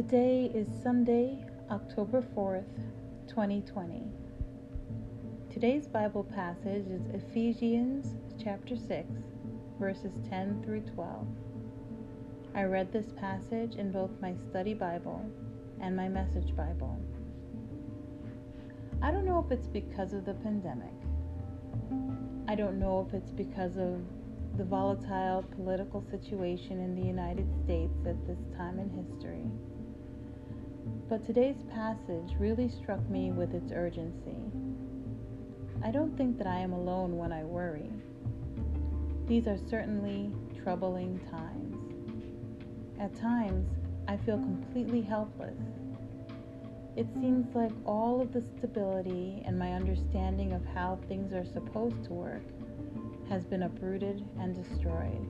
Today is Sunday, October 4th, 2020. Today's Bible passage is Ephesians chapter 6, verses 10 through 12. I read this passage in both my study Bible and my message Bible. I don't know if it's because of the pandemic. I don't know if it's because of the volatile political situation in the United States at this time in history. But today's passage really struck me with its urgency. I don't think that I am alone when I worry. These are certainly troubling times. At times, I feel completely helpless. It seems like all of the stability and my understanding of how things are supposed to work has been uprooted and destroyed.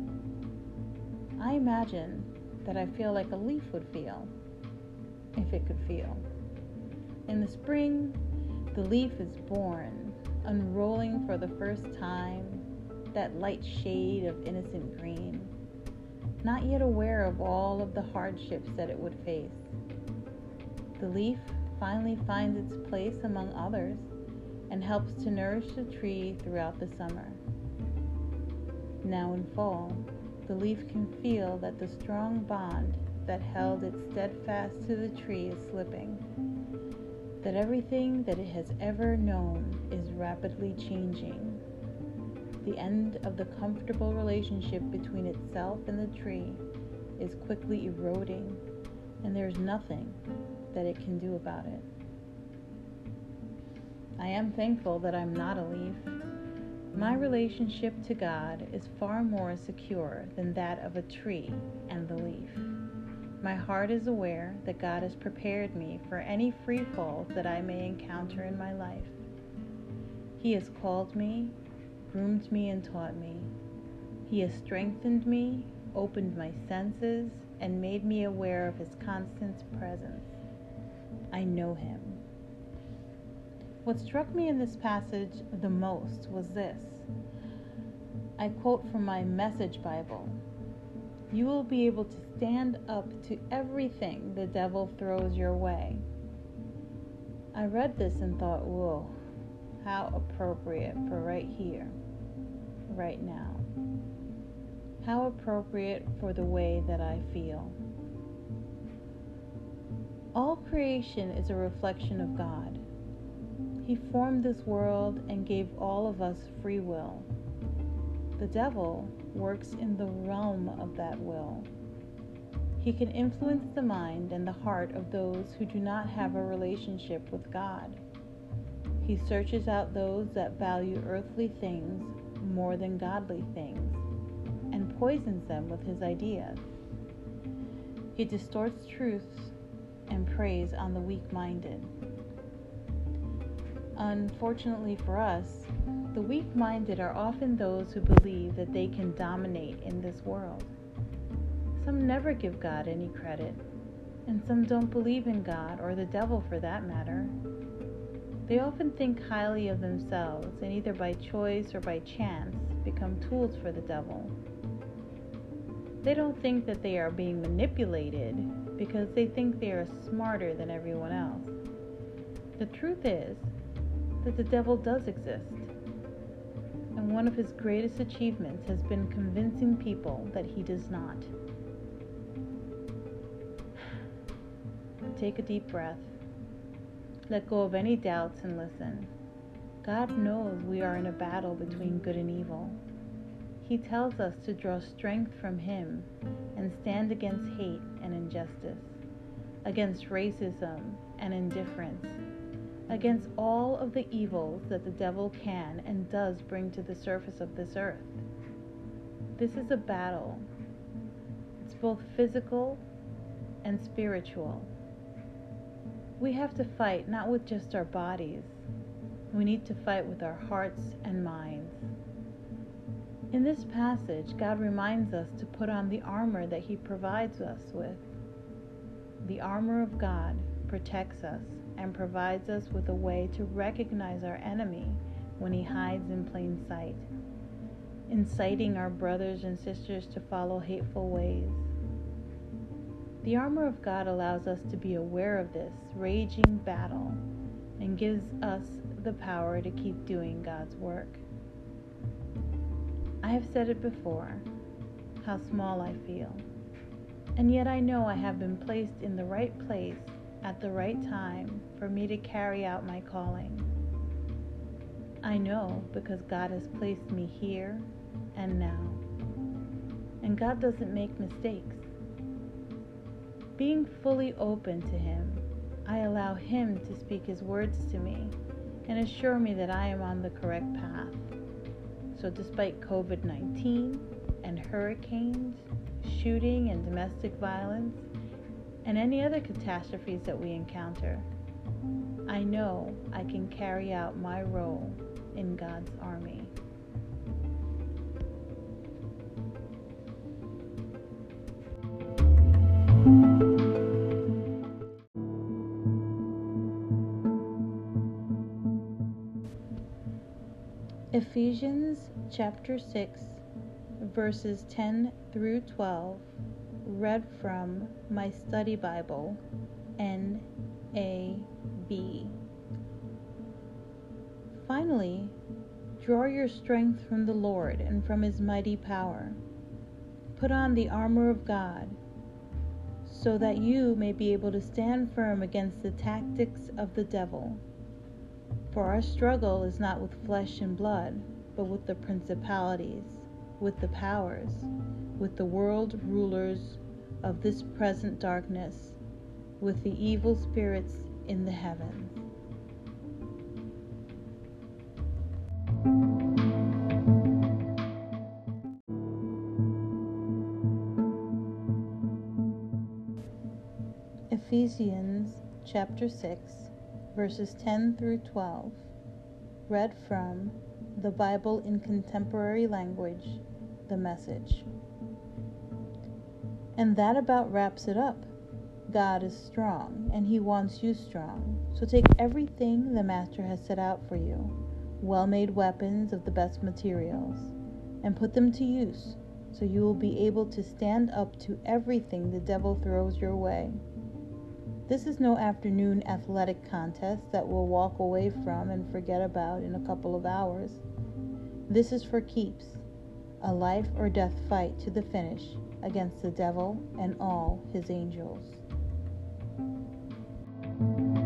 I imagine that I feel like a leaf would feel, if it could feel. In the spring, the leaf is born, unrolling for the first time, that light shade of innocent green, not yet aware of all of the hardships that it would face. The leaf finally finds its place among others and helps to nourish the tree throughout the summer. Now in fall, the leaf can feel that the strong bond that held it steadfast to the tree is slipping, that everything that it has ever known is rapidly changing. The end of the comfortable relationship between itself and the tree is quickly eroding, and there is nothing that it can do about it. I am thankful that I'm not a leaf. My relationship to God is far more secure than that of a tree and the leaf. My heart is aware that God has prepared me for any free falls that I may encounter in my life. He has called me, groomed me, and taught me. He has strengthened me, opened my senses, and made me aware of His constant presence. I know Him. What struck me in this passage the most was this. I quote from my Message Bible. You will be able to stand up to everything the devil throws your way. I read this and thought, whoa, how appropriate for right here, right now. How appropriate for the way that I feel. All creation is a reflection of God. He formed this world and gave all of us free will. The devil works in the realm of that will. He can influence the mind and the heart of those who do not have a relationship with God. He searches out those that value earthly things more than godly things and poisons them with his ideas. He distorts truths and preys on the weak-minded. Unfortunately for us, the weak-minded are often those who believe that they can dominate in this world. Some never give God any credit, and some don't believe in God or the devil for that matter. They often think highly of themselves and either by choice or by chance become tools for the devil. They don't think that they are being manipulated because they think they are smarter than everyone else. The truth is that the devil does exist. And one of his greatest achievements has been convincing people that he does not. Take a deep breath. Let go of any doubts and listen. God knows we are in a battle between good and evil. He tells us to draw strength from Him and stand against hate and injustice, against racism and indifference, against all of the evils that the devil can and does bring to the surface of this earth. This is a battle. It's both physical and spiritual. We have to fight not with just our bodies. We need to fight with our hearts and minds. In this passage, God reminds us to put on the armor that He provides us with. The armor of God protects us and provides us with a way to recognize our enemy when he hides in plain sight, inciting our brothers and sisters to follow hateful ways. The armor of God allows us to be aware of this raging battle and gives us the power to keep doing God's work. I have said it before, how small I feel, and yet I know I have been placed in the right place at the right time for me to carry out my calling. I know because God has placed me here and now, and God doesn't make mistakes. Being fully open to Him, I allow Him to speak His words to me and assure me that I am on the correct path. So despite COVID-19 and hurricanes, shooting and domestic violence, and any other catastrophes that we encounter, I know I can carry out my role in God's army. Ephesians chapter 6, verses 10 through 12, read from my study Bible, NAB. Finally, draw your strength from the Lord and from His mighty power. Put on the armor of God, so that you may be able to stand firm against the tactics of the devil. For our struggle is not with flesh and blood, but with the principalities, with the powers, with the world rulers of this present darkness, with the evil spirits in the heavens. Ephesians chapter 6, verses 10 through 12, read from the Bible in Contemporary Language, the Message. And that about wraps it up. God is strong, and He wants you strong. So take everything the Master has set out for you, well-made weapons of the best materials, and put them to use, so you will be able to stand up to everything the devil throws your way. This is no afternoon athletic contest that we'll walk away from and forget about in a couple of hours. This is for keeps, a life or death fight to the finish against the devil and all his angels.